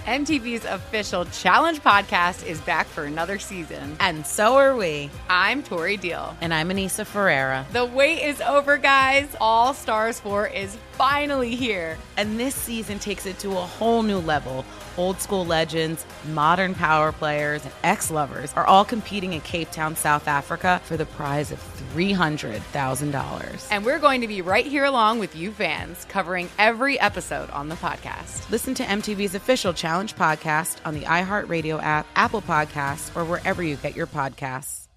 MTV's official Challenge podcast is back for another season. And so are we. I'm Tori Deal. And I'm Anissa Ferreira. The wait is over, guys. All Stars 4 is finally here. And this season takes it to a whole new level. Old school legends, modern power players, and ex-lovers are all competing in Cape Town, South Africa for the prize of $300,000. And we're going to be right here along with you fans, covering every episode on the podcast. Listen to MTV's official Challenge podcast on the iHeartRadio app, Apple Podcasts, or wherever you get your podcasts.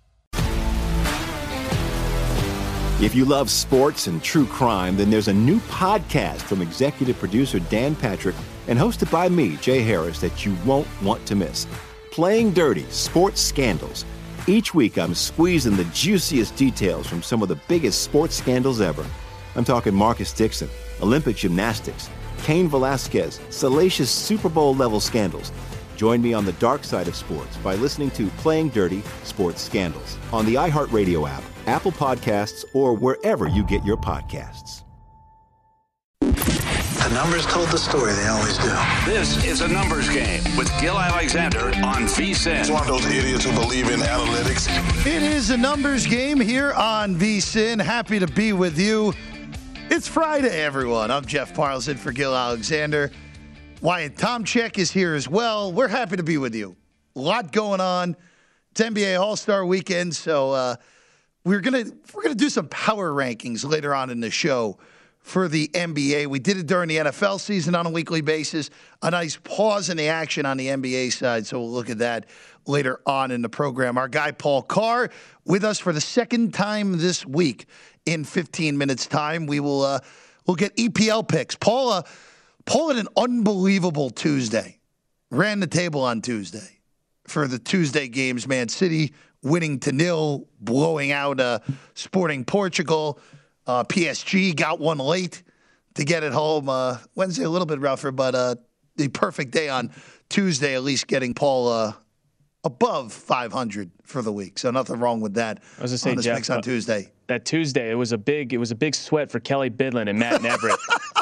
If you love sports and true crime, then there's a new podcast from executive producer Dan Patrick and hosted by me, Jay Harris, that you won't want to miss. Playing Dirty: Sports Scandals. Each week, I'm squeezing the juiciest details from some of the biggest sports scandals ever. I'm talking Marcus Dixon, Olympic gymnastics, Cain Velasquez, salacious Super Bowl-level scandals. Join me on the dark side of sports by listening to Playing Dirty: Sports Scandals on the iHeartRadio app, Apple Podcasts, or wherever you get your podcasts. The numbers told the story. They always do. This is A Numbers Game with Gil Alexander on VSiN. It's one of those idiots who believe in analytics. It is A Numbers Game here on VSiN. Happy to be with you. It's Friday, everyone. I'm Jeff Parles in for Gil Alexander. Wyatt Tomchek is here as well. We're happy to be with you. A lot going on. It's NBA All-Star Weekend, so we're gonna do some power rankings later on in the show for the NBA. We did it during the NFL season on a weekly basis. A nice pause in the action on the NBA side, so we'll look at that later on in the program. Our guy Paul Carr with us for the second time this week. In 15 minutes' time, we'll get EPL picks. Paul had an unbelievable Tuesday. Ran the table on Tuesday for the Tuesday games. Man City winning 0, blowing out Sporting Portugal. PSG got one late to get it home. Wednesday a little bit rougher, but the perfect day on Tuesday, at least getting Paul above 500 for the week. So nothing wrong with that. I was going to say, Jeff, on Tuesday. That Tuesday, it was a big sweat for Kelly Bidlin and Matt Neverett.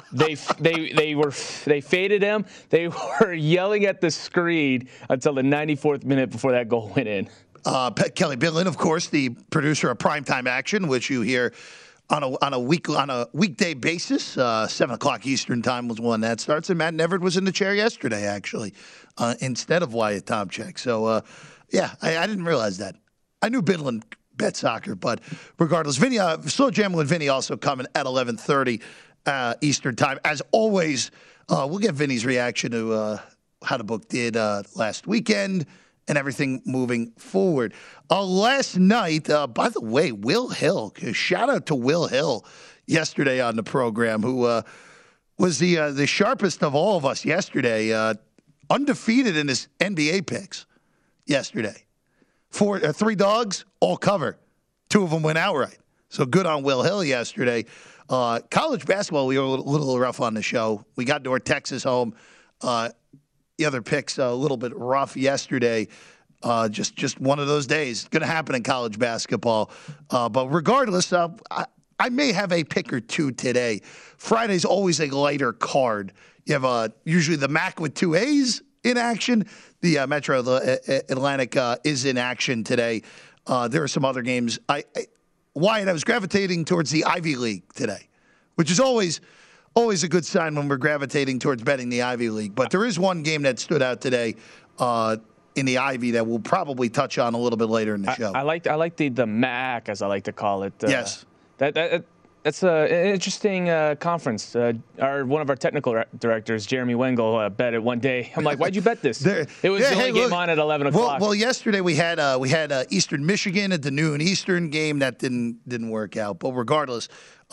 They faded him. They were yelling at the screen until the 94th minute before that goal went in. Kelly Bidlin, of course, the producer of Primetime Action, which you hear on a weekday basis. 7:00 Eastern time was when that starts. And Matt Neverett was in the chair yesterday, actually, instead of Wyatt Tomchek. So, I didn't realize that. I knew Bidlin bet soccer, but regardless, Vinny, Slow Jamel and Vinny also coming at 11:30 Eastern time. As always, we'll get Vinny's reaction to how the book did last weekend and everything moving forward. Last night, by the way, Will Hill, shout out to Will Hill yesterday on the program, who was the sharpest of all of us yesterday, undefeated in his NBA picks yesterday. 3 dogs, all cover. 2 of them went outright. So good on Will Hill yesterday. College basketball, we were a little rough on the show. We got North Texas home. The other picks a little bit rough yesterday. Just one of those days. Going to happen in college basketball. But regardless, I may have a pick or two today. Friday's always a lighter card. You have usually the MAC with 2 A's in action. The Metro Atlantic is in action today. There are some other games. Wyatt, I was gravitating towards the Ivy League today, which is always a good sign when we're gravitating towards betting the Ivy League. But there is one game that stood out today in the Ivy that we'll probably touch on a little bit later in the show. I like the MAC, as I like to call it. Yes. That's an interesting conference. One of our technical directors, Jeremy Wengel, bet it one day. I'm like, why'd you bet this? It was the only game on at 11 o'clock. Well, yesterday we had Eastern Michigan at the noon Eastern game that didn't work out. But regardless,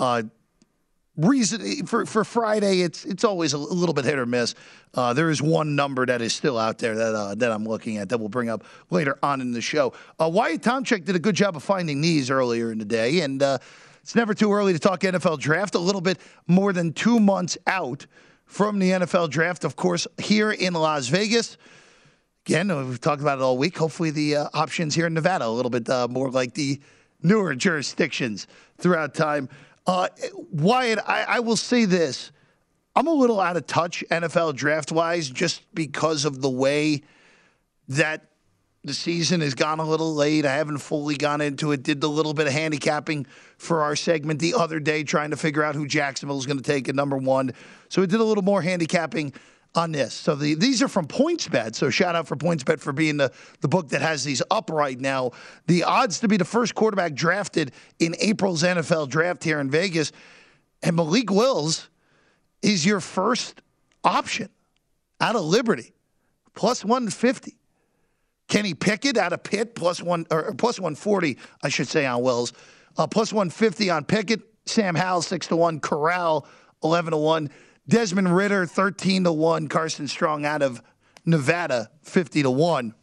reason for Friday, it's always a little bit hit or miss. There is one number that is still out there that I'm looking at that we'll bring up later on in the show. Wyatt Tomchek did a good job of finding these earlier in the day, and it's never too early to talk NFL draft. A little bit more than 2 months out from the NFL draft, of course, here in Las Vegas. Again, we've talked about it all week. Hopefully the options here in Nevada, a little bit more like the newer jurisdictions throughout time. Wyatt, I will say this. I'm a little out of touch NFL draft-wise just because of the way that the season has gone a little late. I haven't fully gone into it. Did a little bit of handicapping for our segment the other day, trying to figure out who Jacksonville is going to take at number 1. So we did a little more handicapping on this. So these are from PointsBet. So shout out for PointsBet for being the book that has these up right now. The odds to be the first quarterback drafted in April's NFL draft here in Vegas. And Malik Willis is your first option out of Liberty, plus 150. Kenny Pickett out of Pitt, plus 140, I should say, on Wills. Plus 150 on Pickett. Sam Howell, 6-1. Corral, 11-1. Desmond Ridder, 13-1. Carson Strong out of Nevada, 50-1.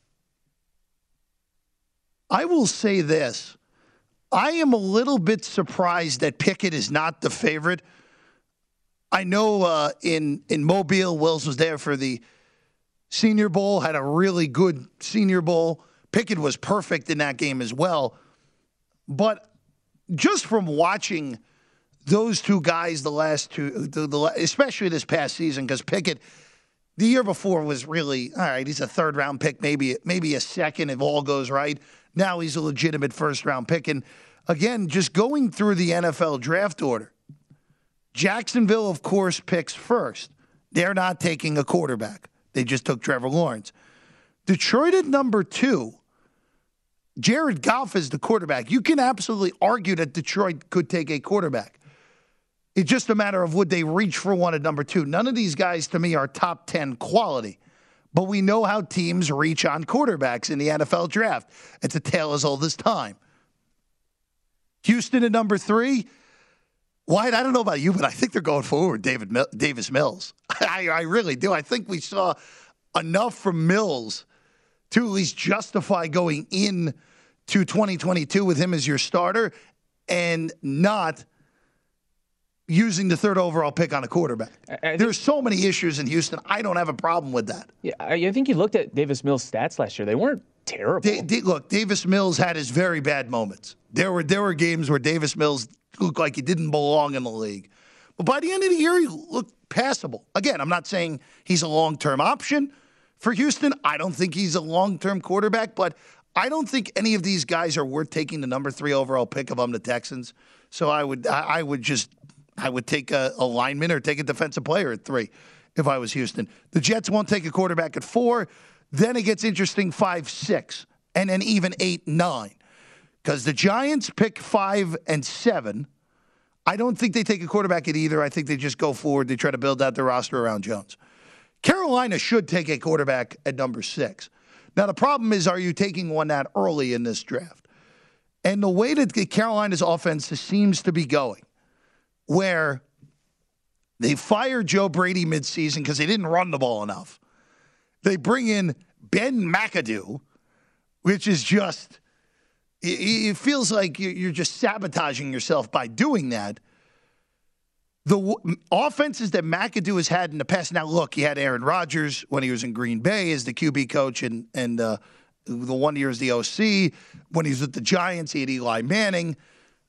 I will say this. I am a little bit surprised that Pickett is not the favorite. I know in Mobile, Wills was there for the Senior Bowl, had a really good Senior Bowl. Pickett was perfect in that game as well. But just from watching those two guys the last two, especially this past season, because Pickett, the year before was really, all right, he's a third-round pick, maybe a second if all goes right. Now he's a legitimate first-round pick. And, again, just going through the NFL draft order, Jacksonville, of course, picks first. They're not taking a quarterback. They just took Trevor Lawrence. Detroit at number 2. Jared Goff is the quarterback. You can absolutely argue that Detroit could take a quarterback. It's just a matter of would they reach for one at number 2. None of these guys, to me, are top 10 quality. But we know how teams reach on quarterbacks in the NFL draft. It's a tale as old as time. Houston at number 3. Wyatt, I don't know about you, but I think they're going forward Davis Mills. I really do. I think we saw enough from Mills to at least justify going in to 2022 with him as your starter and not using the third overall pick on a quarterback. There's so many issues in Houston. I don't have a problem with that. Yeah, I think you looked at Davis Mills' stats last year. They weren't terrible. Look, Davis Mills had his very bad moments. There were games where Davis Mills looked like he didn't belong in the league. But by the end of the year, he looked passable. Again, I'm not saying he's a long-term option for Houston. I don't think he's a long-term quarterback, but I don't think any of these guys are worth taking the number 3 overall pick of them, the Texans. So I would take a lineman or take a defensive player at 3 if I was Houston. The Jets won't take a quarterback at 4. Then it gets interesting 5, 6, and then even 8, 9. Because the Giants pick 5 and 7. I don't think they take a quarterback at either. I think they just go forward. They try to build out their roster around Jones. Carolina should take a quarterback at number 6. Now, the problem is, are you taking one that early in this draft? And the way that Carolina's offense seems to be going, where they fired Joe Brady midseason because they didn't run the ball enough. They bring in Ben McAdoo, which is just, it feels like you're just sabotaging yourself by doing that. The offenses that McAdoo has had in the past, now look, he had Aaron Rodgers when he was in Green Bay as the QB coach and the 1 year as the OC. When he was with the Giants, he had Eli Manning.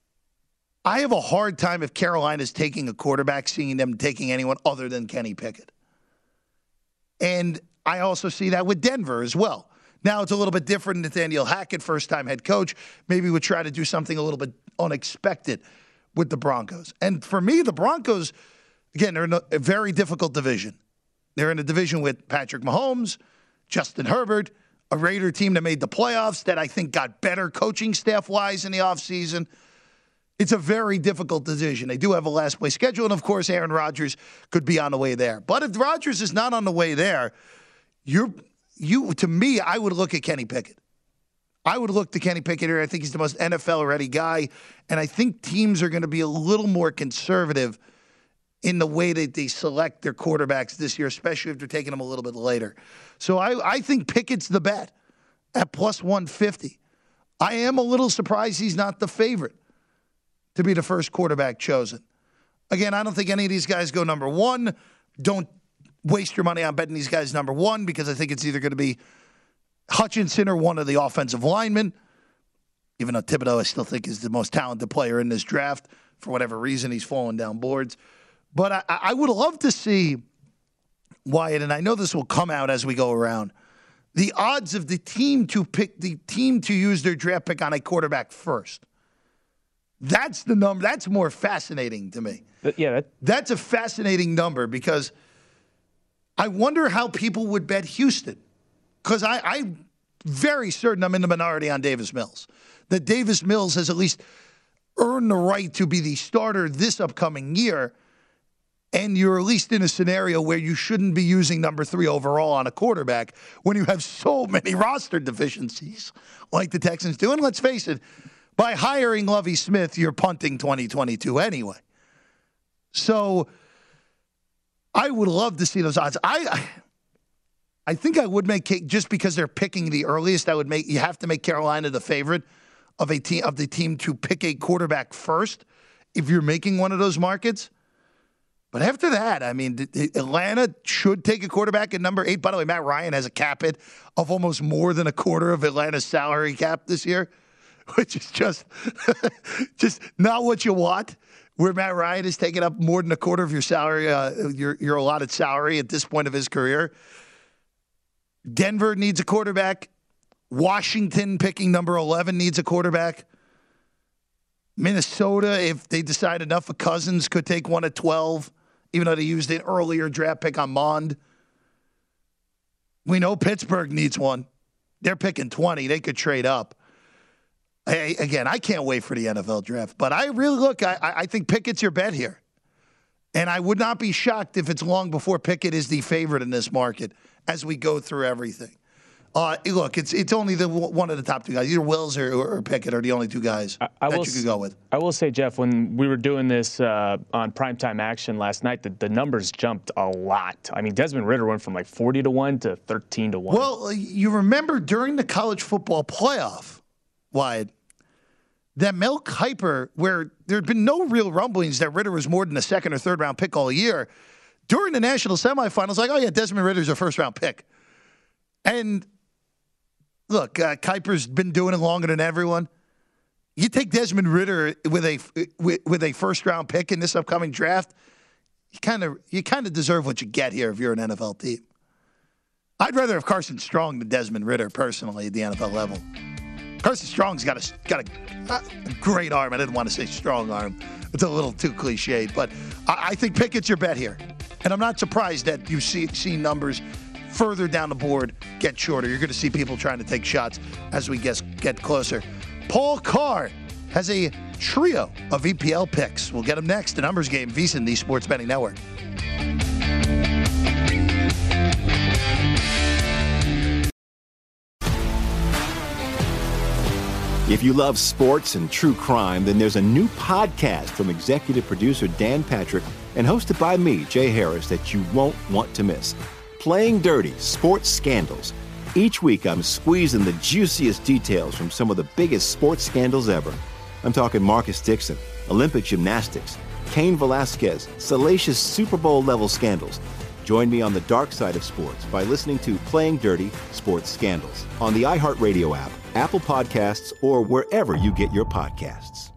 I have a hard time if Carolina's taking a quarterback, seeing them taking anyone other than Kenny Pickett. And I also see that with Denver as well. Now it's a little bit different. Nathaniel Hackett, first-time head coach, maybe would try to do something a little bit unexpected with the Broncos. And for me, the Broncos, again, they're in a very difficult division. They're in a division with Patrick Mahomes, Justin Herbert, a Raider team that made the playoffs that I think got better coaching staff-wise in the offseason. It's a very difficult division. They do have a last-place schedule, and, of course, Aaron Rodgers could be on the way there. But if Rodgers is not on the way there, to me, I would look at Kenny Pickett. I would look to Kenny Pickett here. I think he's the most NFL-ready guy, and I think teams are going to be a little more conservative in the way that they select their quarterbacks this year, especially if they're taking them a little bit later. So I think Pickett's the bet at plus 150. I am a little surprised he's not the favorite to be the first quarterback chosen. Again, I don't think any of these guys go number 1. Don't waste your money on betting these guys number 1 because I think it's either going to be Hutchinson or one of the offensive linemen, even though Thibodeau I still think is the most talented player in this draft. For whatever reason, he's fallen down boards. But I would love to see, Wyatt, and I know this will come out as we go around, the odds of the team to use their draft pick on a quarterback first. That's the number. That's more fascinating to me. That's a fascinating number because I wonder how people would bet Houston. Because I'm very certain I'm in the minority on Davis Mills. That Davis Mills has at least earned the right to be the starter this upcoming year. And you're at least in a scenario where you shouldn't be using number 3 overall on a quarterback when you have so many roster deficiencies like the Texans do. And let's face it, by hiring Lovie Smith, you're punting 2022 anyway. So I would love to see those odds. I think I would make, just because they're picking the earliest, you have to make Carolina the favorite of the team to pick a quarterback first if you're making one of those markets. But after that, I mean, Atlanta should take a quarterback at number 8. By the way, Matt Ryan has a cap hit of almost more than a quarter of Atlanta's salary cap this year, which is just not what you want, where Matt Ryan is taking up more than a quarter of your salary, your allotted salary at this point of his career. Denver needs a quarterback. Washington, picking number 11, needs a quarterback. Minnesota, if they decide enough of Cousins, could take one at 12, even though they used an earlier draft pick on Mond. We know Pittsburgh needs one. They're picking 20. They could trade up. Again, I can't wait for the NFL draft. But I really I think Pickett's your bet here. And I would not be shocked if it's long before Pickett is the favorite in this market as we go through everything. Look, it's only one of the top 2 guys. Either Wills or Pickett are the only 2 guys that you could go with. I will say, Jeff, when we were doing this on Primetime Action last night, the numbers jumped a lot. I mean, Desmond Ridder went from like 40-1 to 13-1. Well, you remember during the college football playoff, Wyatt, that Mel Kiper, where there had been no real rumblings that Ridder was more than a second or third round pick all year, during the national semifinals, like, oh yeah, Desmond Ridder's a first round pick. And look, Kiper's been doing it longer than everyone. You take Desmond Ridder with a first round pick in this upcoming draft, you kind of deserve what you get here if you're an NFL team. I'd rather have Carson Strong than Desmond Ridder personally at the NFL level. Carson Strong's got a great arm. I didn't want to say strong arm. It's a little too cliched, but I think Pickett's your bet here. And I'm not surprised that you see numbers further down the board get shorter. You're going to see people trying to take shots as we get closer. Paul Carr has a trio of EPL picks. We'll get him next. The Numbers Game, VSiN, the Sports Betting Network. If you love sports and true crime, then there's a new podcast from executive producer Dan Patrick and hosted by me, Jay Harris, that you won't want to miss. Playing Dirty: Sports Scandals. Each week, I'm squeezing the juiciest details from some of the biggest sports scandals ever. I'm talking Marcus Dixon, Olympic gymnastics, Cain Velasquez, salacious Super Bowl-level scandals. Join me on the dark side of sports by listening to Playing Dirty: Sports Scandals on the iHeartRadio app, Apple Podcasts, or wherever you get your podcasts.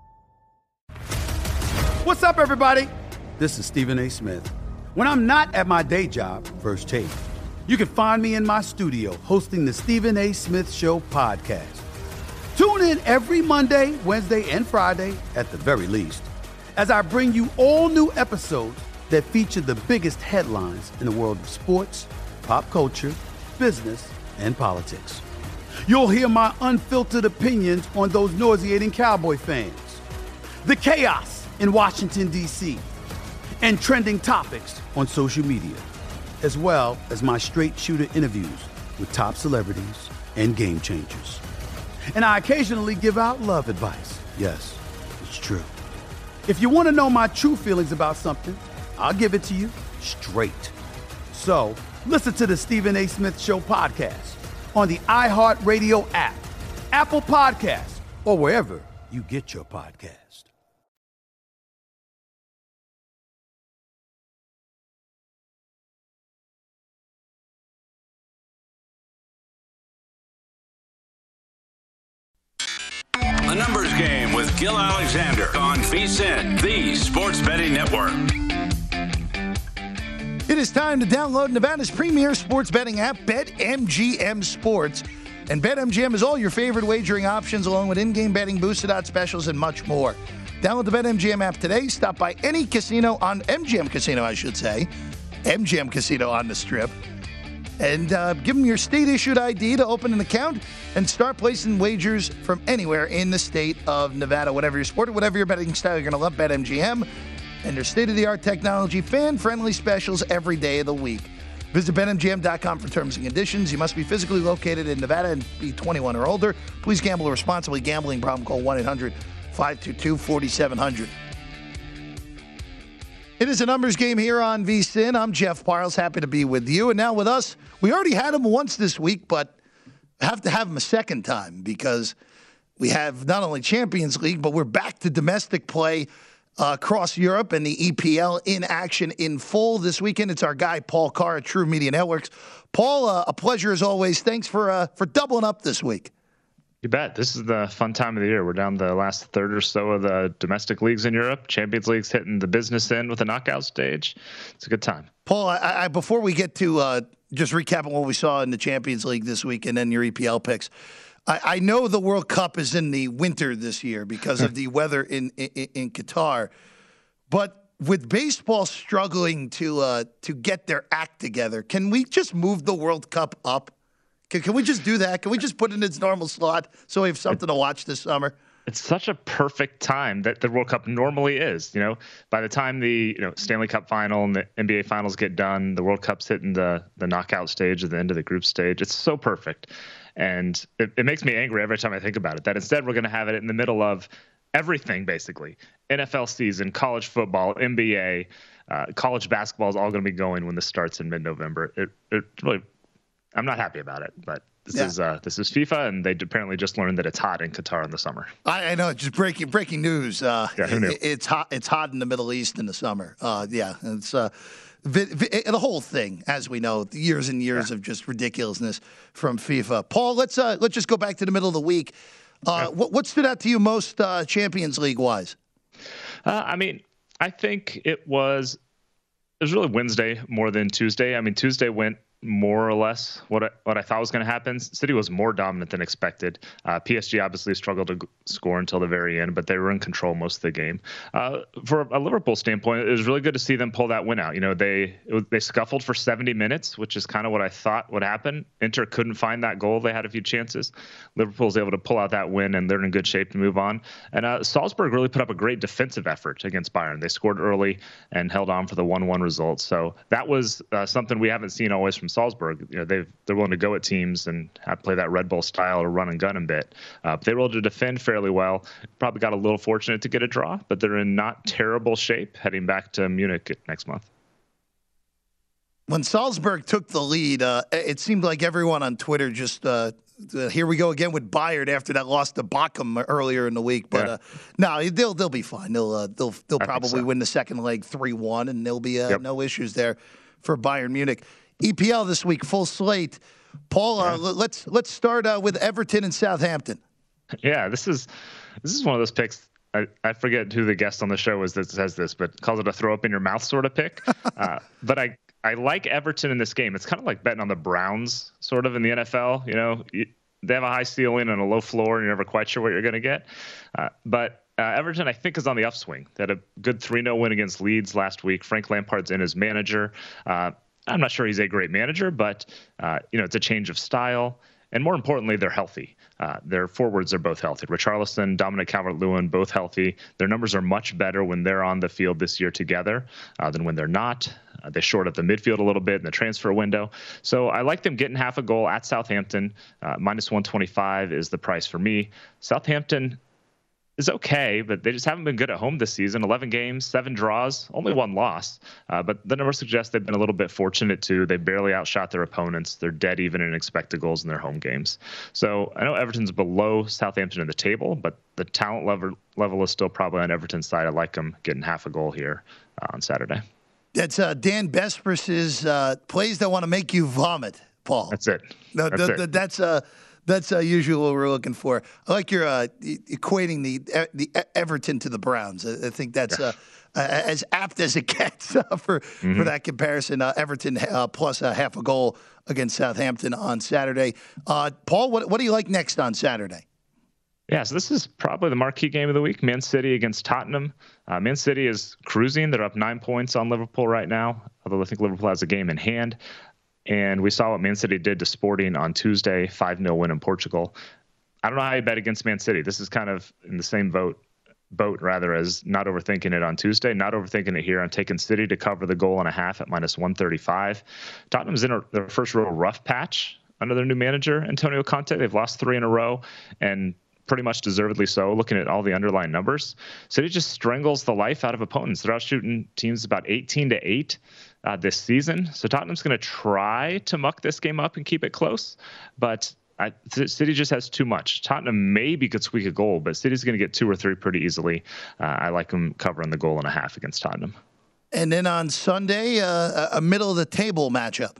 What's up, everybody? This is Stephen A. Smith. When I'm not at my day job, First Take, you can find me in my studio hosting the Stephen A. Smith Show podcast. Tune in every Monday, Wednesday, and Friday, at the very least, as I bring you all new episodes that feature the biggest headlines in the world of sports, pop culture, business, and politics. You'll hear my unfiltered opinions on those nauseating Cowboy fans, the chaos in Washington, D.C., and trending topics on social media, as well as my straight shooter interviews with top celebrities and game changers. And I occasionally give out love advice. Yes, it's true. If you want to know my true feelings about something, I'll give it to you straight. So listen to the Stephen A. Smith Show podcast on the iHeartRadio app, Apple Podcasts, or wherever you get your podcast. The Numbers Game with Gil Alexander on VSiN, the Sports Betting Network. It is time to download Nevada's premier sports betting app, BetMGM Sports. And BetMGM has all your favorite wagering options, along with in-game betting, boosted odds specials, and much more. Download the BetMGM app today. Stop by any casino on MGM Casino, MGM Casino on the Strip. And give them your state-issued ID to open an account and start placing wagers from anywhere in the state of Nevada. Whatever your sport or whatever your betting style, you're going to love BetMGM. And their state-of-the-art technology, fan-friendly specials every day of the week. Visit BetMGM.com for terms and conditions. You must be physically located in Nevada and be 21 or older. Please gamble responsibly. Gambling problem, call 1-800-522-4700. It is a numbers game here on VSiN. I'm Jeff Parles, happy to be with you. And now with us, we already had him once this week, but have to have him a second time because we have not only Champions League, but we're back to domestic play across Europe and the EPL in action in full this weekend. It's our guy, Paul Carr at True Media Networks. Paul, a pleasure as always. Thanks for doubling up this week. You bet. This is the fun time of the year. We're down the last third or so of the domestic leagues in Europe. Champions League's hitting the business end with a knockout stage. It's a good time. Paul, I before we get to just recapping what we saw in the Champions League this week and then your EPL picks, I know the World Cup is in the winter this year because of the weather in Qatar, but with baseball struggling to get their act together, can we just move the World Cup up? Can we just do that? Can we just put it in its normal slot so we have something to watch this summer? It's such a perfect time that the World Cup normally is. You know, by the time the Stanley Cup final and the NBA finals get done, the World Cup's hitting the knockout stage at the end of the group stage. It's so perfect. And it makes me angry every time I think about it, that instead we're going to have it in the middle of everything, basically. NFL season, college football, NBA, college basketball is all going to be going when this starts in mid-November. It really, I'm not happy about it, but this is FIFA, and they apparently just learned that it's hot in Qatar in the summer. I know, just breaking news. Who knew? It's hot in the Middle East in the summer. It's the whole thing, as we know, years and years of just ridiculousness from FIFA. Paul, let's just go back to the middle of the week. What stood out to you most Champions League wise? I think it was really Wednesday more than Tuesday. I mean, Tuesday went more or less what I thought was going to happen. City was more dominant than expected. PSG obviously struggled to score until the very end, but they were in control most of the game. For a Liverpool standpoint, it was really good to see them pull that win out. You know, they scuffled for 70 minutes, which is kind of what I thought would happen. Inter couldn't find that goal. They had a few chances. Liverpool was able to pull out that win, and they're in good shape to move on. And Salzburg really put up a great defensive effort against Bayern. They scored early and held on for the 1-1 result. So that was something we haven't seen always from Salzburg. You know, they're willing to go at teams and play that Red Bull style or run and gun a bit. They were able to defend fairly well. Probably got a little fortunate to get a draw, but they're in not terrible shape heading back to Munich next month. When Salzburg took the lead, it seemed like everyone on Twitter just here we go again with Bayern after that loss to Bochum earlier in the week. But no, they'll be fine. They'll probably win the second leg 3-1, and there'll be no issues there for Bayern Munich. EPL this week, full slate. Paul, let's start with Everton and Southampton. Yeah, this is one of those picks. I forget who the guest on the show is that says this, but calls it a throw up in your mouth sort of pick. But I like Everton in this game. It's kind of like betting on the Browns sort of in the NFL. You know, they have a high ceiling and a low floor, and you're never quite sure what you're going to get. But Everton, I think, is on the upswing. They had a good 3-0 win against Leeds last week. Frank Lampard's in as manager. I'm not sure he's a great manager, but it's a change of style. And more importantly, they're healthy. Their forwards are both healthy. Richarlison, Dominic Calvert-Lewin, both healthy. Their numbers are much better when they're on the field this year together than when they're not. They short up the midfield a little bit in the transfer window. So I like them getting half a goal at Southampton. Minus 125 is the price for me. Southampton is okay, but they just haven't been good at home this season. 11 games, 7 draws, only 1 loss. But the numbers suggest they've been a little bit fortunate too. They barely outshot their opponents. They're dead even in expected goals in their home games. So I know Everton's below Southampton in the table, but the talent level is still probably on Everton's side. I like them getting half a goal here on Saturday. That's Dan Besbris's plays that want to make you vomit, Paul. That's it. That's That's usually what we're looking for. I like your equating the Everton to the Browns. I think that's as apt as it gets for that comparison. Everton plus a half a goal against Southampton on Saturday. Paul, what do you like next on Saturday? Yeah, so this is probably the marquee game of the week, Man City against Tottenham. Man City is cruising. They're up 9 points on Liverpool right now, although I think Liverpool has a game in hand. And we saw what Man City did to Sporting on Tuesday, 5-0 win in Portugal. I don't know how you bet against Man City. This is kind of in the same boat as not overthinking it on Tuesday, not overthinking it here. I'm taking City to cover the goal and a half at minus 135. Tottenham's in their first real rough patch under their new manager, Antonio Conte. They've lost 3 in a row, and pretty much deservedly so, looking at all the underlying numbers. City just strangles the life out of opponents. They're out shooting teams about 18-8 this season. So Tottenham's going to try to muck this game up and keep it close, but City just has too much. Tottenham maybe could squeak a goal, but City's going to get 2 or 3 pretty easily. I like them covering the goal and a half against Tottenham. And then on Sunday, a middle-of-the-table matchup.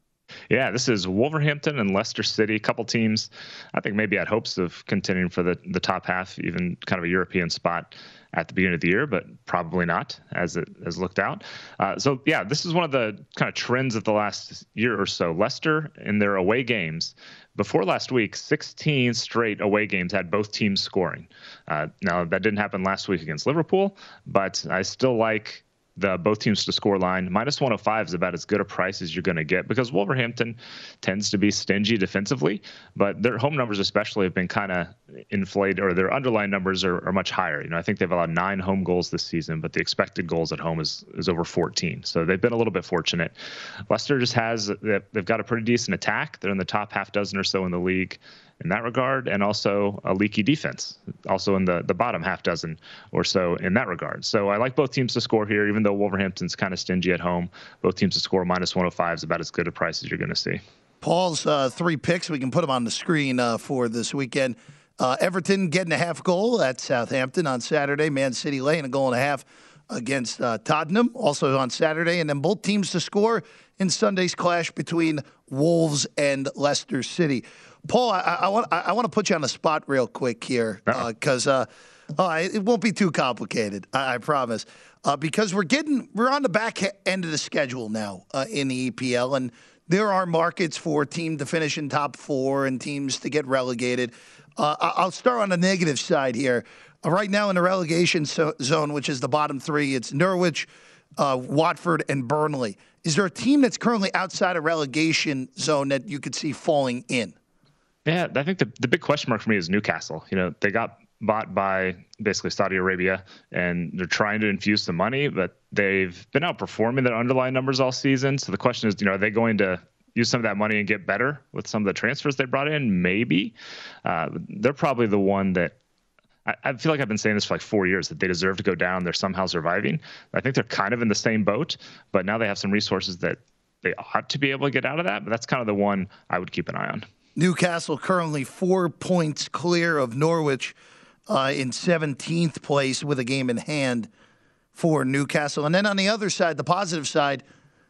Yeah, this is Wolverhampton and Leicester City, a couple teams I think maybe had hopes of contending for the top half, even kind of a European spot at the beginning of the year, but probably not as it has looked out. So, yeah, this is one of the kind of trends of the last year or so. Leicester, in their away games, before last week, 16 straight away games had both teams scoring. Now, that didn't happen last week against Liverpool, but I still like both teams to score line. Minus 105 is about as good a price as you're going to get because Wolverhampton tends to be stingy defensively, but their home numbers especially have been kind of inflated, or their underlying numbers are much higher. I think they've allowed 9 home goals this season, but the expected goals at home is over 14. So they've been a little bit fortunate. Leicester just they've got a pretty decent attack. They're in the top half dozen or so in the league in that regard, and also a leaky defense, also in the bottom half dozen or so in that regard. So I like both teams to score here, even though Wolverhampton's kind of stingy at home. Both teams to score minus 105 is about as good a price as you're going to see. Paul's 3 picks, we can put them on the screen for this weekend. Everton getting a half goal at Southampton on Saturday. Man City laying a goal and a half against Tottenham, also on Saturday. And then both teams to score in Sunday's clash between Wolves and Leicester City. Paul, I want to put you on the spot real quick here because it won't be too complicated, I promise. Because we're on the back end of the schedule now in the EPL, and there are markets for team to finish in top 4 and teams to get relegated. I'll start on the negative side here. Right now in the relegation zone, which is the bottom 3, it's Norwich, Watford, and Burnley. Is there a team that's currently outside of relegation zone that you could see falling in? Yeah, I think the big question mark for me is Newcastle. They got bought by basically Saudi Arabia, and they're trying to infuse some money, but they've been outperforming their underlying numbers all season. So the question is, are they going to use some of that money and get better with some of the transfers they brought in? Maybe. They're probably the one that I feel like I've been saying this for like 4 years, that they deserve to go down. They're somehow surviving. I think they're kind of in the same boat, but now they have some resources that they ought to be able to get out of that. But that's kind of the one I would keep an eye on. Newcastle currently 4 points clear of Norwich in 17th place with a game in hand for Newcastle. And then on the other side, the positive side,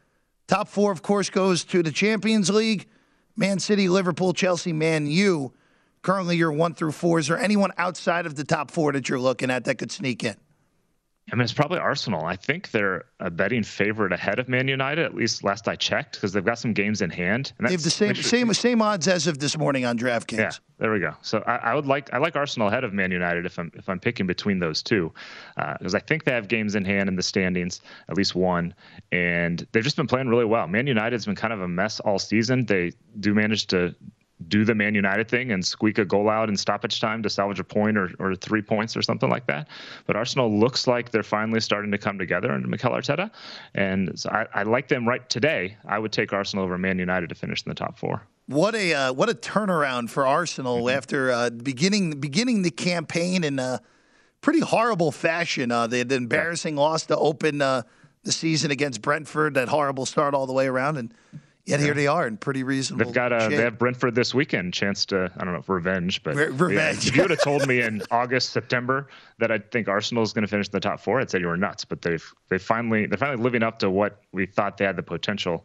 top 4, of course, goes to the Champions League. Man City, Liverpool, Chelsea, Man U. Currently, you're 1 through 4. Is there anyone outside of the top 4 that you're looking at that could sneak in? It's probably Arsenal. I think they're a betting favorite ahead of Man United, at least last I checked, because they've got some games in hand. And they have the same odds as of this morning on DraftKings. Yeah, there we go. So I like Arsenal ahead of Man United if I'm picking between those two, because I think they have games in hand in the standings, at least one, and they've just been playing really well. Man United's been kind of a mess all season. They do manage to do the Man United thing and squeak a goal out in stoppage time to salvage a point or 3 points or something like that. But Arsenal looks like they're finally starting to come together under Mikel Arteta. And so I like them right today. I would take Arsenal over Man United to finish in the top 4. What a turnaround for Arsenal after beginning the campaign in a pretty horrible fashion. They had an embarrassing loss to open the season against Brentford, that horrible start all the way around, and yet here they are in pretty reasonable shape. They have Brentford this weekend, chance to, I don't know, revenge. But revenge. If you would have told me in August, September that I think Arsenal is going to finish in the top 4, I'd say you were nuts. But they're finally living up to what we thought they had the potential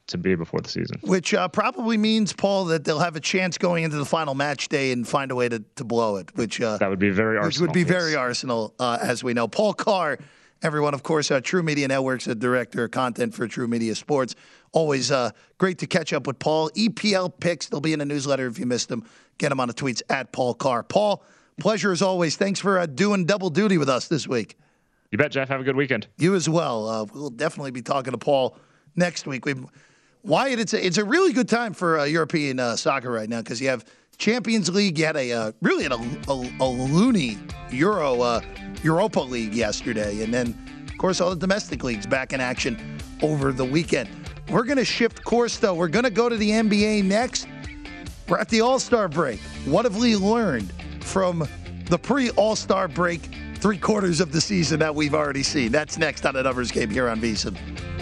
to be before the season. Which probably means, Paul, that they'll have a chance going into the final match day and find a way to blow it. Which that would be very Arsenal. Which would be very Arsenal, as we know. Paul Carr, everyone, of course, True Media Networks, the director of content for True Media Sports. Always great to catch up with Paul. EPL picks, they'll be in a newsletter if you missed them. Get them on the tweets at Paul Carr. Paul, pleasure as always. Thanks for doing double duty with us this week. You bet, Jeff. Have a good weekend. You as well. We'll definitely be talking to Paul next week. Wyatt, it's a really good time for European soccer right now because you have Champions League. You had a loony Europa League yesterday, and then of course all the domestic leagues back in action over the weekend. We're going to shift course though. We're going to go to the NBA next. We're at the All-Star break. What have we learned from the pre-All-Star break 3/4 of the season that we've already seen? That's next on A Numbers Game here on VSiN.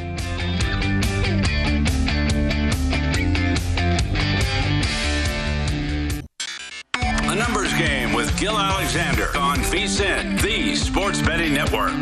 A Numbers Game with Gil Alexander on VSiN, the Sports Betting Network.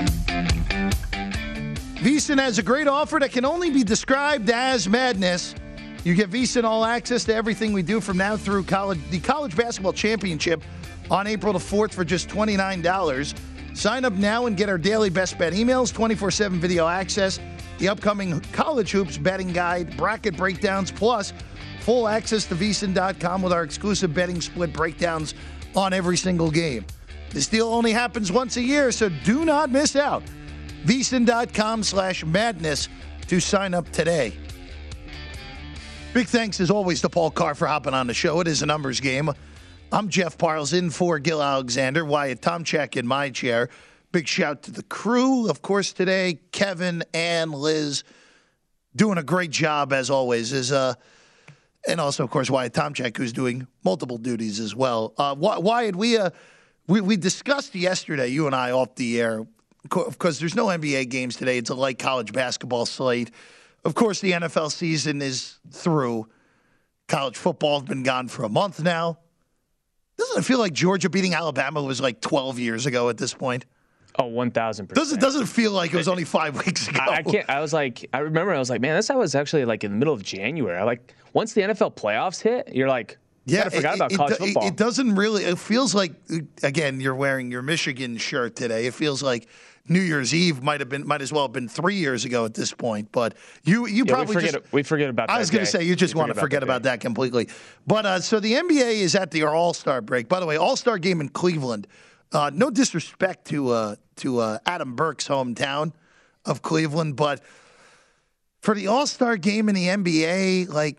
VSiN has a great offer that can only be described as madness. You get VSiN all access to everything we do from now through the College Basketball Championship on April the 4th for just $29. Sign up now and get our daily best bet emails, 24/7 video access, the upcoming college hoops betting guide, bracket breakdowns, plus full access to VSiN.com with our exclusive betting split breakdowns on every single game. This deal only happens once a year, so do not miss out. VSiN.com/madness to sign up today. Big thanks, as always, to Paul Carr for hopping on the show. It is a numbers game. I'm Jeff Parles, in for Gil Alexander. Wyatt Tomchek in my chair. Big shout to the crew, of course, today. Kevin and Liz doing a great job, as always. And also, of course, Wyatt Tomchek, who's doing multiple duties as well. Wyatt, we discussed yesterday, you and I, off the air, because there's no NBA games today. It's a light college basketball slate. Of course, the NFL season is through. College football has been gone for a month now. Doesn't it feel like Georgia beating Alabama was like 12 years ago at this point? Oh, 1,000%. Doesn't feel like it was only 5 weeks ago. I remember I was like, man, this was actually like in the middle of January. Once the NFL playoffs hit, you're like, I forgot about college football. It doesn't really, it feels like, again, you're wearing your Michigan shirt today. It feels like New Year's Eve might as well have been 3 years ago at this point. But we forget about that. I was going to say, you just want to forget about that completely. But so the NBA is at the All-Star break. By the way, All-Star game in Cleveland. No disrespect to Adam Burke's hometown of Cleveland, but for the All-Star game in the NBA,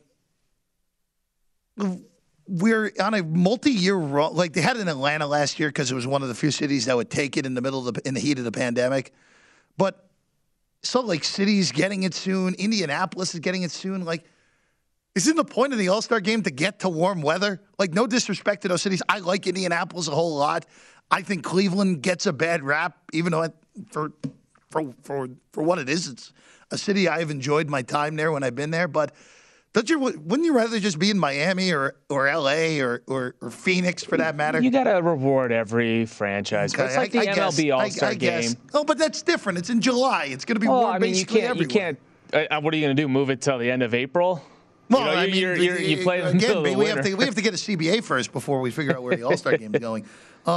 we're on a multi-year run. Like they had it in Atlanta last year because it was one of the few cities that would take it in the heat of the pandemic. But Salt Lake City's getting it soon. Indianapolis is getting it soon. Isn't the point of the All-Star game to get to warm weather? No disrespect to those cities. I like Indianapolis a whole lot. I think Cleveland gets a bad rap, even though for what it is, it's a city I've enjoyed my time there when I've been there. But wouldn't you rather just be in Miami or LA or Phoenix for that matter? You got to reward every franchise. Okay, it's like the MLB All-Star game. Oh, but that's different. It's in July. It's going to be warm basically everywhere. You can't. What are you going to do? Move it till the end of April? Well, you play in the middle of the winter. We have to get a CBA first before we figure out where the All-Star game is going.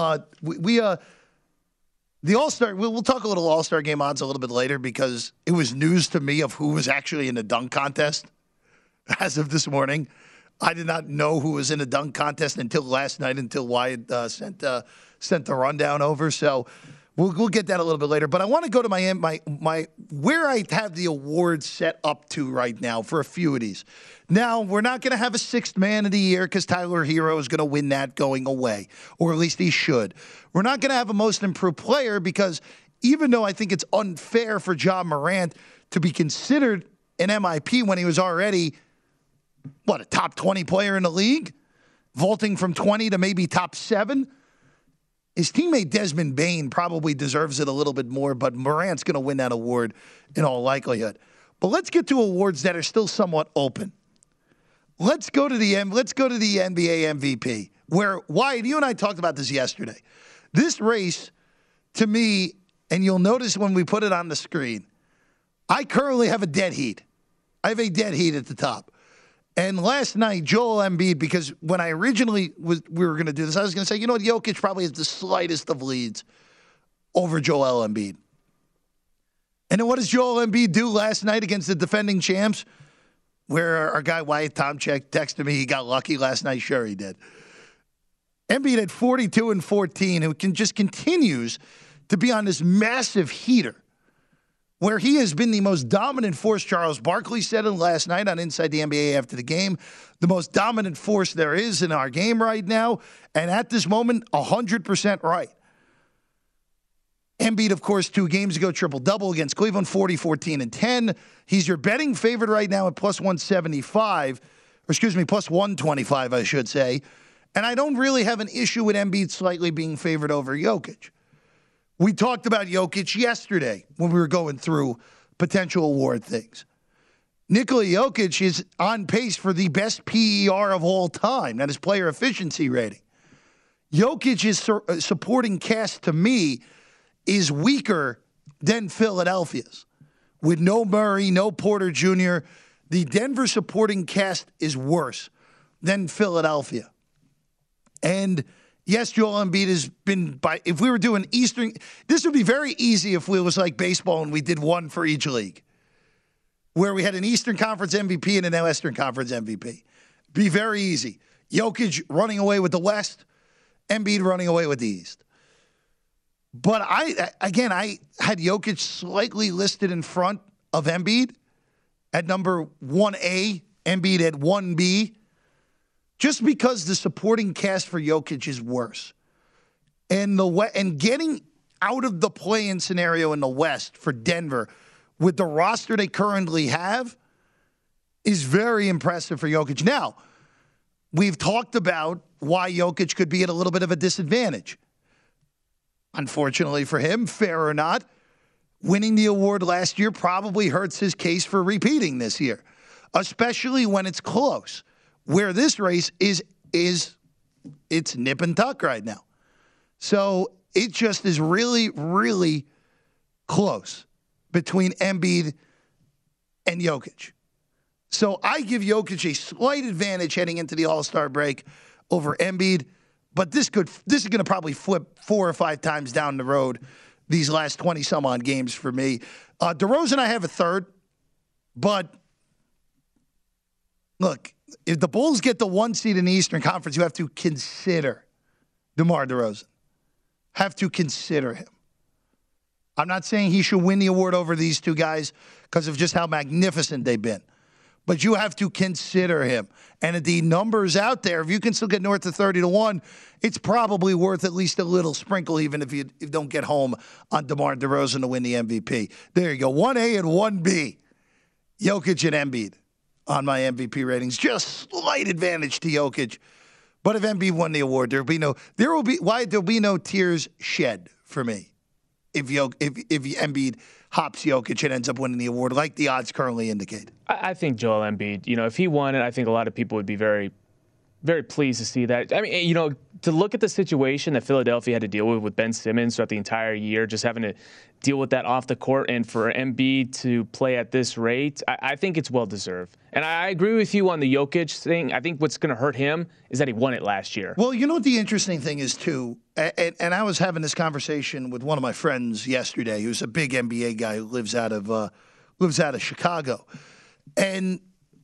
The All-Star, we'll talk a little All-Star game odds a little bit later because it was news to me of who was actually in the dunk contest as of this morning. I did not know who was in the dunk contest until last night, until Wyatt sent the rundown over. So we'll get that a little bit later. But I want to go to my where I have the awards set up to right now for a few of these. Now, we're not going to have a sixth man of the year because Tyler Hero is going to win that going away, or at least he should. We're not going to have a most improved player because even though I think it's unfair for Ja Morant to be considered an MIP when he was already, a top 20 player in the league, vaulting from 20 to maybe top 7, his teammate Desmond Bane probably deserves it a little bit more, but Morant's going to win that award in all likelihood. But let's get to awards that are still somewhat open. Let's go to the NBA MVP, where Wyatt, you and I talked about this yesterday. This race, to me, and you'll notice when we put it on the screen, I currently have a dead heat. I have a dead heat at the top. And last night, Joel Embiid, because when I originally we were going to do this, I was going to say, you know what, Jokic probably has the slightest of leads over Joel Embiid. And then what does Joel Embiid do last night against the defending champs? Where our guy Wyatt Tomchek texted me he got lucky last night. Sure, he did. Embiid had 42 and 14, who just continues to be on this massive heater, where he has been the most dominant force. Charles Barkley said it last night on Inside the NBA after the game. The most dominant force there is in our game right now. And at this moment, 100% right. Embiid, of course, 2 games ago, triple-double against Cleveland, 40, 14, and 10. He's your betting favorite right now at plus 175, plus 125, I should say. And I don't really have an issue with Embiid slightly being favored over Jokic. We talked about Jokic yesterday when we were going through potential award things. Nikola Jokic is on pace for the best PER of all time. That is player efficiency rating. Jokic's supporting cast, to me, is weaker than Philadelphia's. With no Murray, no Porter Jr., the Denver supporting cast is worse than Philadelphia. And yes, Joel Embiid has been if we were doing Eastern, this would be very easy if it was like baseball and we did one for each league, where we had an Eastern Conference MVP and an Western Conference MVP. Be very easy. Jokic running away with the West, Embiid running away with the East. But I had Jokic slightly listed in front of Embiid at number 1A, Embiid at 1B, just because the supporting cast for Jokic is worse. And getting out of the play-in scenario in the West for Denver with the roster they currently have is very impressive for Jokic. Now, we've talked about why Jokic could be at a little bit of a disadvantage. Unfortunately for him, fair or not, winning the award last year probably hurts his case for repeating this year, especially when it's close. Where this race is it's nip and tuck right now. So it just is really, really close between Embiid and Jokic. So I give Jokic a slight advantage heading into the All-Star break over Embiid. But this is going to probably flip 4 or 5 times down the road these last 20-some-odd games for me. DeRozan, I have a third. But, look, if the Bulls get the 1 seed in the Eastern Conference, you have to consider DeMar DeRozan. Have to consider him. I'm not saying he should win the award over these 2 guys because of just how magnificent they've been. But you have to consider him. And the numbers out there, if you can still get north of 30-1, it's probably worth at least a little sprinkle, even if you don't get home on DeMar DeRozan to win the MVP. There you go. 1A and 1B. Jokic and Embiid on my MVP ratings. Just slight advantage to Jokic. But if Embiid won the award, there'll be no tears shed for me if Embiid hops Jokic and ends up winning the award, like the odds currently indicate. I think Joel Embiid, if he won it, I think a lot of people would be very, very pleased to see that. I mean, to look at the situation that Philadelphia had to deal with Ben Simmons throughout the entire year, just having to deal with that off the court, and for Embiid to play at this rate, I think it's well-deserved. And I agree with you on the Jokic thing. I think what's going to hurt him is that he won it last year. Well, you know what the interesting thing is, too? And I was having this conversation with one of my friends yesterday, who's a big NBA guy who lives out of Chicago. And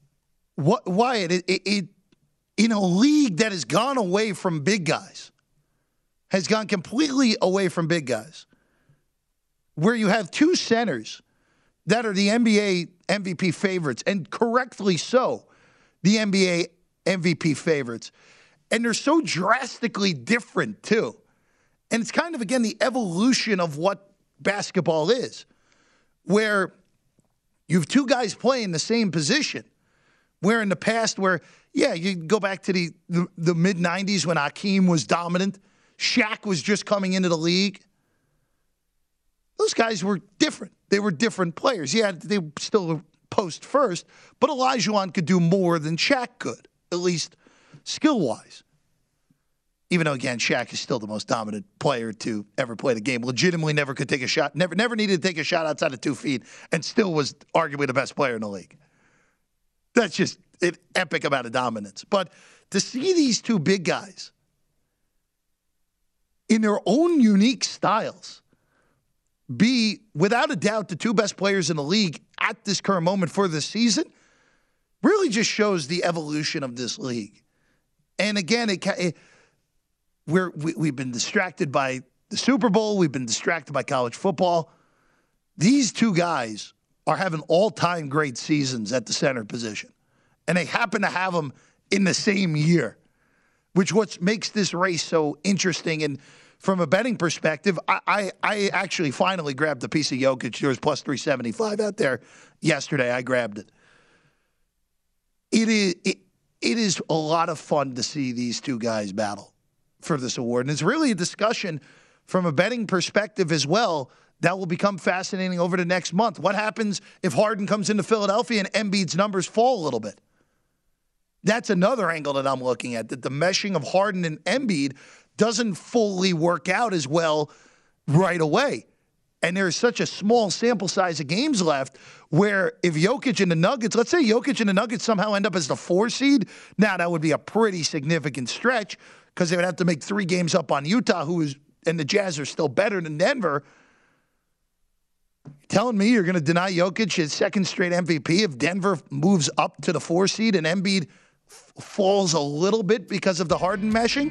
Wyatt, in a league that has gone away from big guys, has gone completely away from big guys, where you have 2 centers that are the NBA MVP favorites, and correctly so, the NBA MVP favorites. And they're so drastically different, too. And it's kind of, again, the evolution of what basketball is, where you have 2 guys playing the same position, where in the past, you go back to the mid-'90s when Hakeem was dominant. Shaq was just coming into the league. Those guys were different. They were different players. Yeah, they still were post first, but Olajuwon could do more than Shaq could, at least skill-wise. Even though, again, Shaq is still the most dominant player to ever play the game. Legitimately never could take a shot, never needed to take a shot outside of 2 feet, and still was arguably the best player in the league. That's just an epic amount of dominance. But to see these two big guys in their own unique styles be, without a doubt, the two best players in the league at this current moment for the season really just shows the evolution of this league. And again, we've been distracted by the Super Bowl. We've been distracted by college football. These two guys are having all-time great seasons at the center position. And they happen to have them in the same year, which what makes this race so interesting. And from a betting perspective, I actually finally grabbed a piece of Jokic. There was plus 375 out there yesterday. I grabbed it. It is a lot of fun to see these two guys battle for this award. And it's really a discussion from a betting perspective as well that will become fascinating over the next month. What happens if Harden comes into Philadelphia and Embiid's numbers fall a little bit? That's another angle that I'm looking at, that the meshing of Harden and Embiid doesn't fully work out as well right away. And there's such a small sample size of games left where if Jokic and the Nuggets, let's say Jokic and the Nuggets somehow end up as the 4 seed, now that would be a pretty significant stretch because they would have to make 3 games up on Utah, and the Jazz are still better than Denver. Telling me you're going to deny Jokic his second straight MVP if Denver moves up to the 4 seed and Embiid falls a little bit because of the Harden meshing?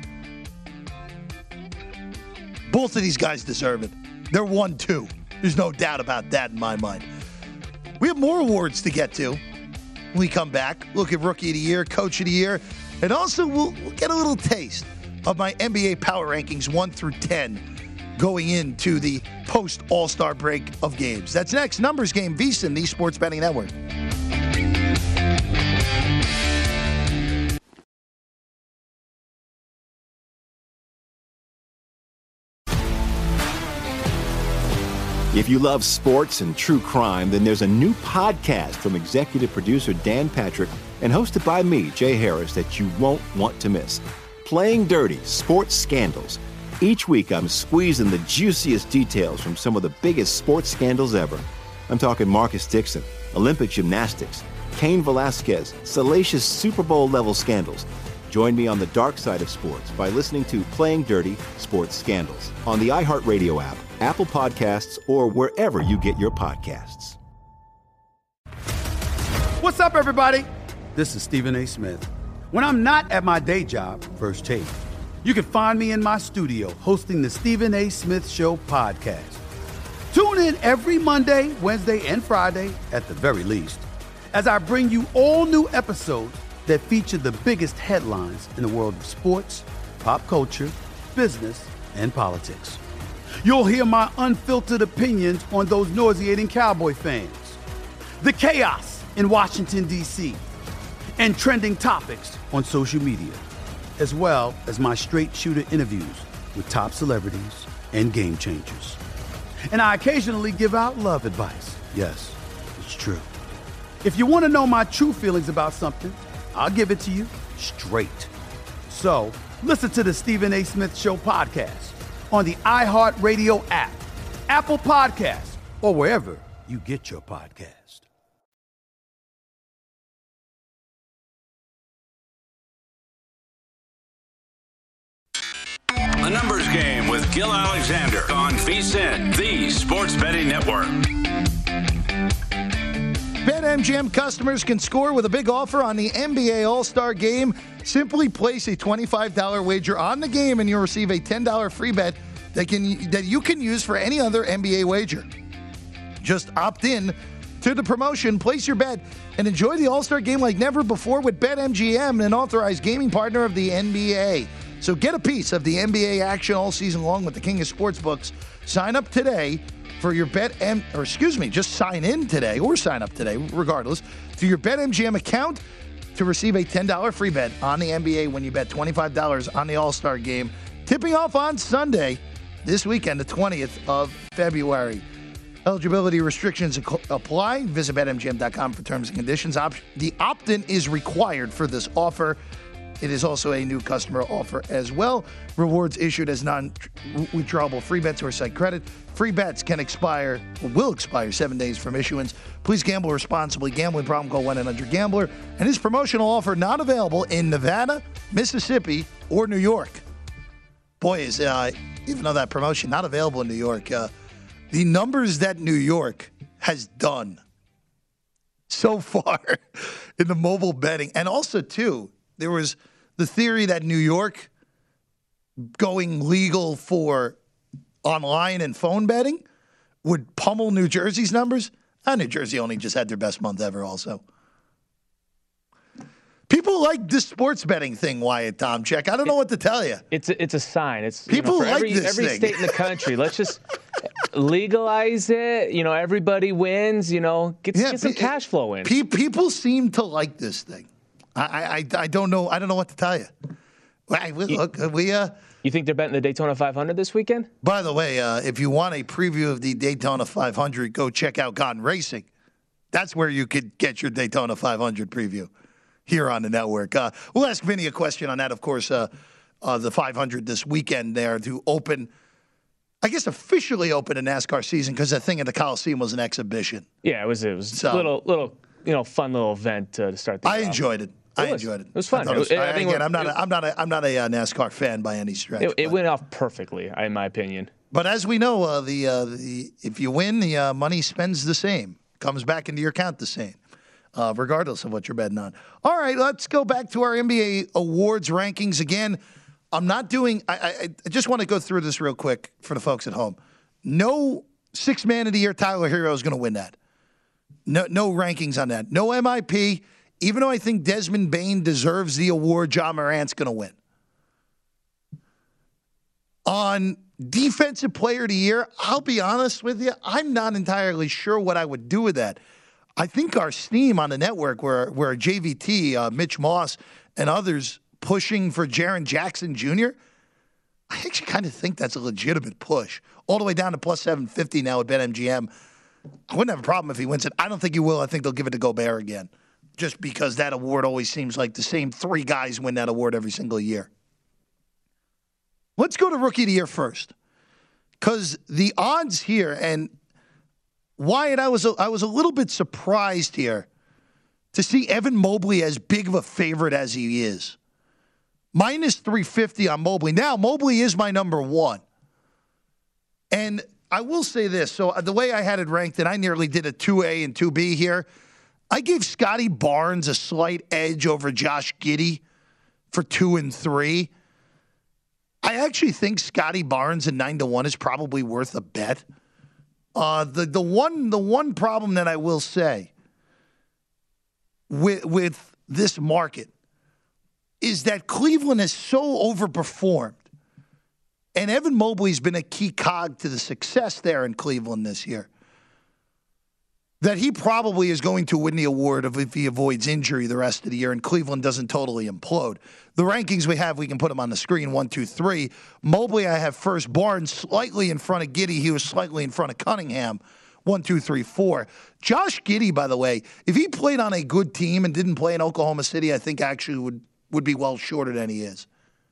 Both of these guys deserve it. They're 1-2. There's no doubt about that in my mind. We have more awards to get to when we come back. Look at Rookie of the Year, Coach of the Year, and also we'll get a little taste of my NBA power rankings 1 through 10 going into the post-All-Star break of games. That's next. Numbers Game, VSiN, the Sports Betting Network. If you love sports and true crime, then there's a new podcast from executive producer Dan Patrick and hosted by me, Jay Harris, that you won't want to miss. Playing Dirty: Sports Scandals. Each week, I'm squeezing the juiciest details from some of the biggest sports scandals ever. I'm talking Marcus Dixon, Olympic gymnastics, Cain Velasquez, salacious Super Bowl-level scandals. Join me on the dark side of sports by listening to Playing Dirty: Sports Scandals on the iHeartRadio app, Apple Podcasts, or wherever you get your podcasts. What's up, everybody? This is Stephen A. Smith. When I'm not at my day job, First Take, you can find me in my studio hosting the Stephen A. Smith Show podcast. Tune in every Monday, Wednesday, and Friday, at the very least, as I bring you all new episodes that feature the biggest headlines in the world of sports, pop culture, business, and politics. You'll hear my unfiltered opinions on those nauseating Cowboy fans, the chaos in Washington, D.C., and trending topics on social media, as well as my straight shooter interviews with top celebrities and game changers. And I occasionally give out love advice. Yes, it's true. If you want to know my true feelings about something, I'll give it to you straight. So listen to the Stephen A. Smith Show podcast on the iHeartRadio app, Apple Podcasts, or wherever you get your podcast. A Numbers Game with Gil Alexander on VSiN, the Sports Betting Network. BetMGM customers can score with a big offer on the NBA All-Star Game. Simply place a $25 wager on the game and you'll receive a $10 free bet that you can use for any other NBA wager. Just opt in to the promotion, place your bet, and enjoy the All-Star Game like never before with BetMGM, an authorized gaming partner of the NBA. So get a piece of the NBA action all season long with the King of Sportsbooks. Sign up today for your just sign in today or sign up today, regardless, to your BetMGM account to receive a $10 free bet on the NBA when you bet $25 on the All-Star Game. Tipping off on Sunday, this weekend, the 20th of February. Eligibility restrictions apply. Visit BetMGM.com for terms and conditions. The opt-in is required for this offer. It is also a new customer offer as well. Rewards issued as non-withdrawable free bets or site credit. Free bets will expire 7 days from issuance. Please gamble responsibly. Gambling problem, call 1-800-GAMBLER. And this promotional offer not available in Nevada, Mississippi, or New York. Boy, even though that promotion not available in New York, the numbers that New York has done so far in the mobile betting, and also, too, there was the theory that New York going legal for online and phone betting would pummel New Jersey's numbers. New Jersey only just had their best month ever also. People like this sports betting thing, Wyatt Tomchek. I don't know what to tell you. It's a sign. It's people for like every state in the country. Let's just legalize it. Everybody wins. Get some cash flow in. People seem to like this thing. I don't know. I don't know what to tell you. You think they're betting the Daytona 500 this weekend? By the way, if you want a preview of the Daytona 500, go check out Gone Racing. That's where you could get your Daytona 500 preview here on the network. We'll ask Vinny a question on that, of course, the 500 this weekend there to open, I guess officially open a NASCAR season because that thing at the Coliseum was an exhibition. Yeah, it was a little fun little event to start the I enjoyed it. I enjoyed it. It was fun. I'm not a NASCAR fan by any stretch. It went off perfectly, in my opinion. But as we know, if you win, the money spends the same, comes back into your account the same. Regardless of what you're betting on. All right, let's go back to our NBA awards rankings again. I'm not doing – I just want to go through this real quick for the folks at home. No Sixth Man of the Year Tyler Hero is going to win that. No rankings on that. No MIP. Even though I think Desmond Bane deserves the award, Ja Morant's going to win. On Defensive Player of the Year, I'll be honest with you, I'm not entirely sure what I would do with that. I think our steam on the network where JVT, Mitch Moss, and others pushing for Jaren Jackson Jr., I actually kind of think that's a legitimate push. All the way down to plus 750 now at BetMGM. I wouldn't have a problem if he wins it. I don't think he will. I think they'll give it to Gobert again. Just because that award always seems like the same three guys win that award every single year. Let's go to Rookie of the Year first. Because the odds here, and Wyatt, I was a little bit surprised here to see Evan Mobley as big of a favorite as he is. Minus 350 on Mobley. Now, Mobley is my number one. And I will say this. So the way I had it ranked, and I nearly did a 2A and 2B here, I gave Scotty Barnes a slight edge over Josh Giddey for 2 and 3. I actually think Scotty Barnes at 9-1 is probably worth a bet. The one problem that I will say with this market is that Cleveland has so overperformed. And Evan Mobley's been a key cog to the success there in Cleveland this year. That he probably is going to win the award if he avoids injury the rest of the year and Cleveland doesn't totally implode. The rankings we can put them on the screen, 1, 2, 3. Mobley, I have first. Barnes slightly in front of Giddey. He was slightly in front of Cunningham, 1, 2, 3, 4. Josh Giddey, by the way, if he played on a good team and didn't play in Oklahoma City, I think actually would be well shorter than he is.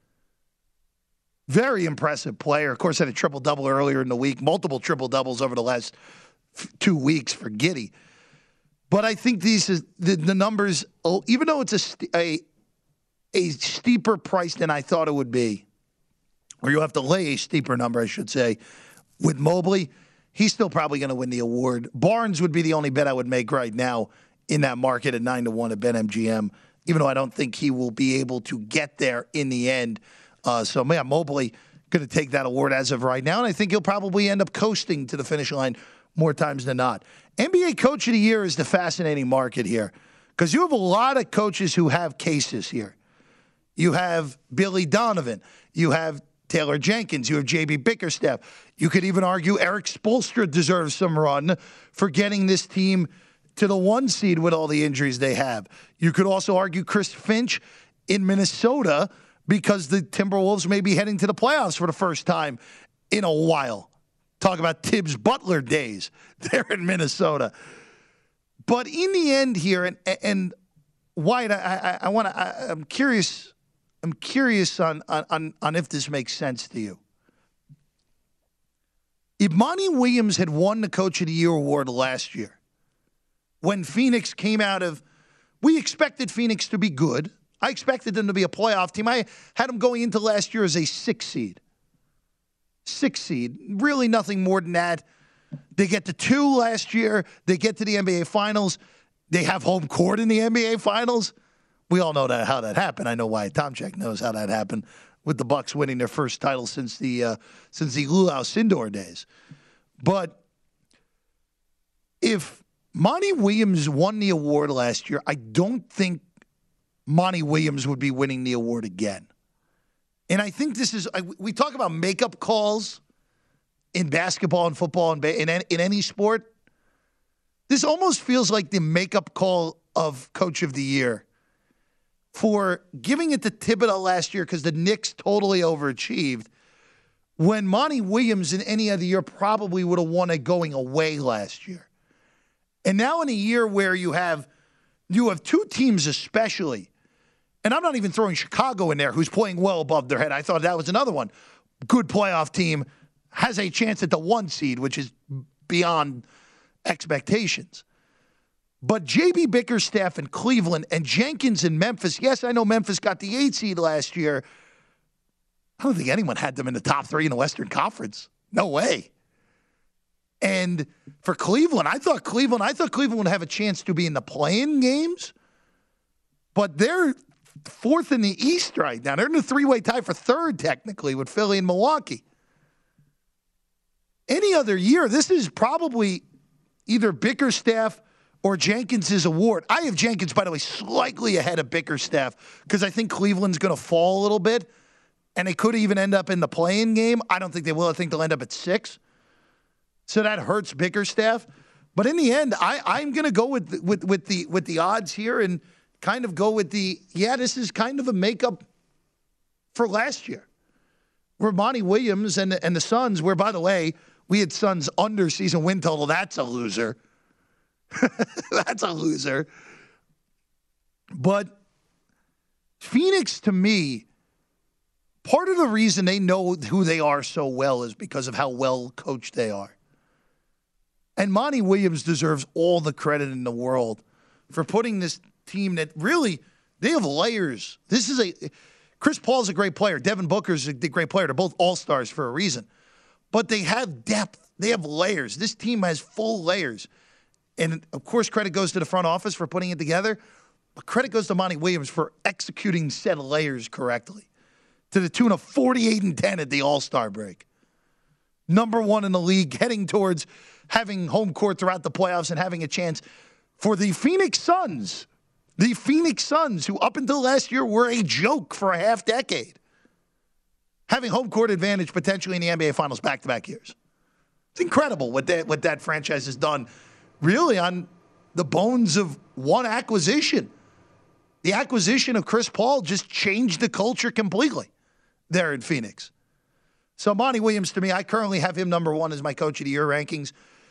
Very impressive player. Of course, had a triple-double earlier in the week, multiple triple-doubles over the last 2 weeks for Giddey. But I think the numbers, even though it's a steeper price than I thought it would be, or you have to lay a steeper number, I should say, with Mobley, he's still probably going to win the award. Barnes would be the only bet I would make right now in that market at 9-1 at BetMGM, even though I don't think he will be able to get there in the end. Mobley going to take that award as of right now, and I think he'll probably end up coasting to the finish line more times than not. NBA Coach of the Year is the fascinating market here because you have a lot of coaches who have cases here. You have Billy Donovan. You have Taylor Jenkins. You have J.B. Bickerstaff. You could even argue Eric Spoelstra deserves some run for getting this team to the 1 seed with all the injuries they have. You could also argue Chris Finch in Minnesota because the Timberwolves may be heading to the playoffs for the first time in a while. Talk about Tibbs Butler days there in Minnesota. But in the end here, and White, I'm curious I'm curious on if this makes sense to you. If Monty Williams had won the Coach of the Year award last year, when Phoenix came out of, we expected Phoenix to be good. I expected them to be a playoff team. I had them going into last year as a 6 seed. 6 seed. Really nothing more than that. They get to 2 last year. They get to the NBA Finals. They have home court in the NBA Finals. We all know how that happened. I know why Tomchek knows how that happened with the Bucks winning their first title since the Lou Alcindor days. But if Monty Williams won the award last year, I don't think Monty Williams would be winning the award again. And I think this is, we talk about makeup calls in basketball and football and in any sport. This almost feels like the makeup call of Coach of the Year for giving it to Thibodeau last year because the Knicks totally overachieved, when Monty Williams in any other year probably would have won it going away last year. And now in a year where you have 2 teams especially, and I'm not even throwing Chicago in there, who's playing well above their head. I thought that was another one. Good playoff team, has a chance at the 1 seed, which is beyond expectations. But J.B. Bickerstaff in Cleveland and Jenkins in Memphis, yes, I know Memphis got the 8 seed last year. I don't think anyone had them in the top 3 in the Western Conference. No way. And for Cleveland, I thought Cleveland would have a chance to be in the play-in games, but they're 4th in the East right now. They're in a 3-way tie for 3rd, technically, with Philly and Milwaukee. Any other year, this is probably either Bickerstaff or Jenkins' award. I have Jenkins, by the way, slightly ahead of Bickerstaff because I think Cleveland's going to fall a little bit, and they could even end up in the play-in game. I don't think they will. I think they'll end up at 6. So that hurts Bickerstaff. But in the end, I'm going to go with the odds here and kind of go with this is kind of a makeup for last year. Where Monty Williams and the Suns, where, by the way, we had Suns under season win total. That's a loser. That's a loser. But Phoenix, to me, part of the reason they know who they are so well is because of how well coached they are. And Monty Williams deserves all the credit in the world for putting this team that really, they have layers. Chris Paul's a great player. Devin Booker's a great player. They're both all-stars for a reason. But they have depth. They have layers. This team has full layers. And, of course, credit goes to the front office for putting it together. But credit goes to Monty Williams for executing said layers correctly to the tune of 48-10 at the All-Star break. Number 1 in the league, heading towards having home court throughout the playoffs and having a chance for the Phoenix Suns. The Phoenix Suns, who up until last year were a joke for a half decade, having home court advantage potentially in the NBA Finals back-to-back years. It's incredible what that franchise has done, really on the bones of one acquisition. The acquisition of Chris Paul just changed the culture completely there in Phoenix. So Monty Williams, to me, I currently have him number 1 as my Coach of the Year rankings.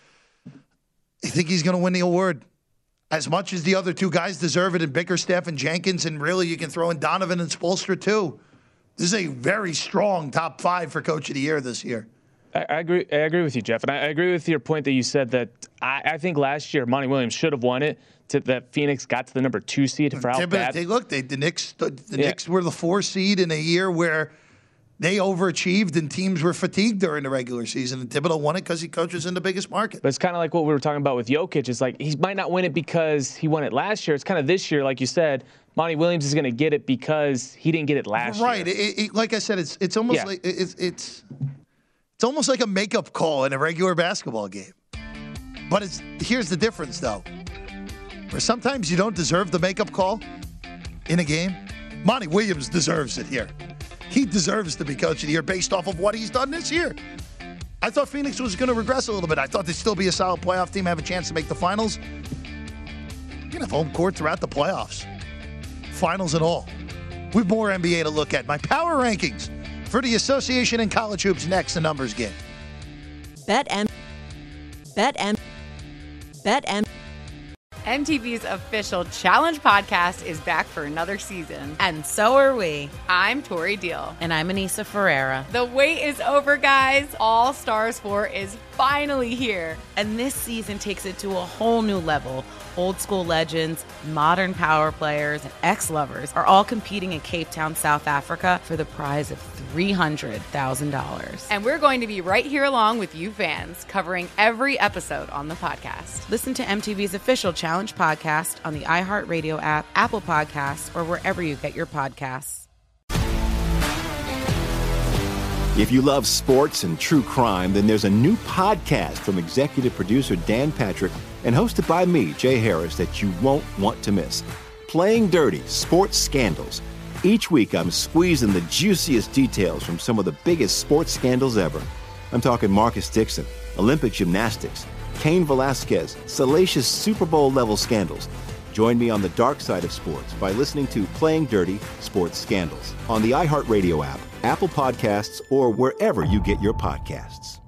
I think he's going to win the award. As much as the other 2 guys deserve it, in Bickerstaff and Jenkins, and really you can throw in Donovan and Spoelstra too. This is a very strong top 5 for Coach of the Year this year. I agree with you, Jeff. And I agree with your point that you said that I think last year Monty Williams should have won it, that Phoenix got to the number 2 seed for how bad. The Knicks were the 4 seed in a year where they overachieved and teams were fatigued during the regular season. And Thibodeau won it because he coaches in the biggest market. But it's kind of like what we were talking about with Jokic. It's like he might not win it because he won it last year. It's kind of this year, like you said, Monty Williams is going to get it because he didn't get it last year. Right. Like I said, it's almost like it's almost like a makeup call in a regular basketball game. But here's the difference, though. Where sometimes you don't deserve the makeup call in a game, Monty Williams deserves it here. He deserves to be Coach of the Year based off of what he's done this year. I thought Phoenix was going to regress a little bit. I thought they'd still be a solid playoff team, have a chance to make the finals. You're going to have home court throughout the playoffs. Finals and all. We have more NBA to look at. My power rankings for the Association and College Hoops next, the numbers game. BetMGM MTV's official Challenge podcast is back for another season. And so are we. I'm Tori Deal. And I'm Anissa Ferreira. The wait is over, guys. All Stars 4 is finally here. And this season takes it to a whole new level. Old school legends, modern power players, and ex-lovers are all competing in Cape Town, South Africa for the prize of $300,000. And we're going to be right here along with you fans, covering every episode on the podcast. Listen to MTV's official Challenge podcast on the iHeartRadio app, Apple Podcasts, or wherever you get your podcasts. If you love sports and true crime, then there's a new podcast from executive producer Dan Patrick and hosted by me, Jay Harris, that you won't want to miss. Playing Dirty: Sports Scandals. Each week, I'm squeezing the juiciest details from some of the biggest sports scandals ever. I'm talking Marcus Dixon, Olympic gymnastics, Cain Velasquez, salacious Super Bowl-level scandals. Join me on the dark side of sports by listening to Playing Dirty: Sports Scandals on the iHeartRadio app, Apple Podcasts, or wherever you get your podcasts.